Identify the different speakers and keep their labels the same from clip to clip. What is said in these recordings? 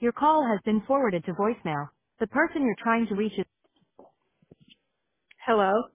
Speaker 1: Your call has been forwarded to voicemail. The person you're trying to reach is... Hello?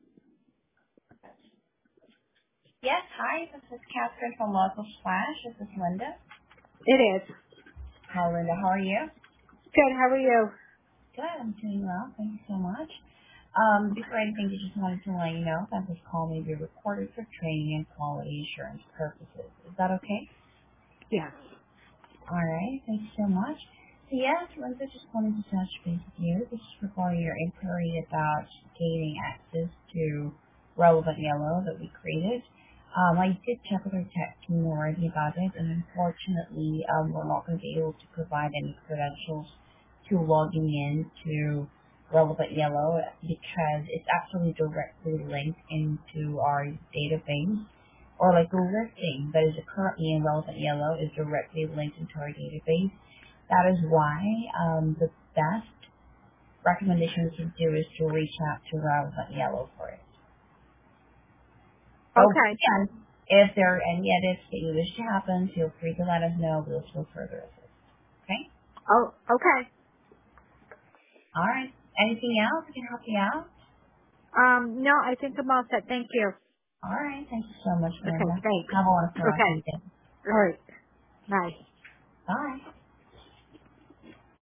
Speaker 2: Yes, hi, this is Catherine from Local Splash. This is Linda.
Speaker 1: It is.
Speaker 2: Hi, Linda. How are you?
Speaker 1: Good, how are you?
Speaker 2: Good. I'm doing well. Thank you so much. Before anything, I just wanted to let you know that this call may be recorded for training and quality assurance purposes. Is that okay?
Speaker 1: Yes.
Speaker 2: All right. Thank you so much. So yes, Linda, just wanted to touch base with you. This is regarding your inquiry about gaining access to Relevant Yellow that we created. I did check with our tech team already about it, and unfortunately, we're not going to be able to provide any credentials to logging in to Relevant Yellow because it's actually directly linked into our database, or like a listing that is currently in Relevant Yellow is directly linked into our database. That is why the best recommendation we can do is to reach out to Relevant Yellow for it. But
Speaker 1: Okay.
Speaker 2: again, if there are any edits that you wish to happen, feel free to let us know. We'll still further assist. Okay?
Speaker 1: Oh, okay.
Speaker 2: All right. Anything else that can help you out?
Speaker 1: No, I think I'm all set. Thank you.
Speaker 2: All right. Thank you so much,
Speaker 1: Okay,
Speaker 2: Linda.
Speaker 1: thanks.
Speaker 2: Have a wonderful rest of
Speaker 1: Okay.
Speaker 2: your day.
Speaker 1: All right. Bye.
Speaker 2: Bye.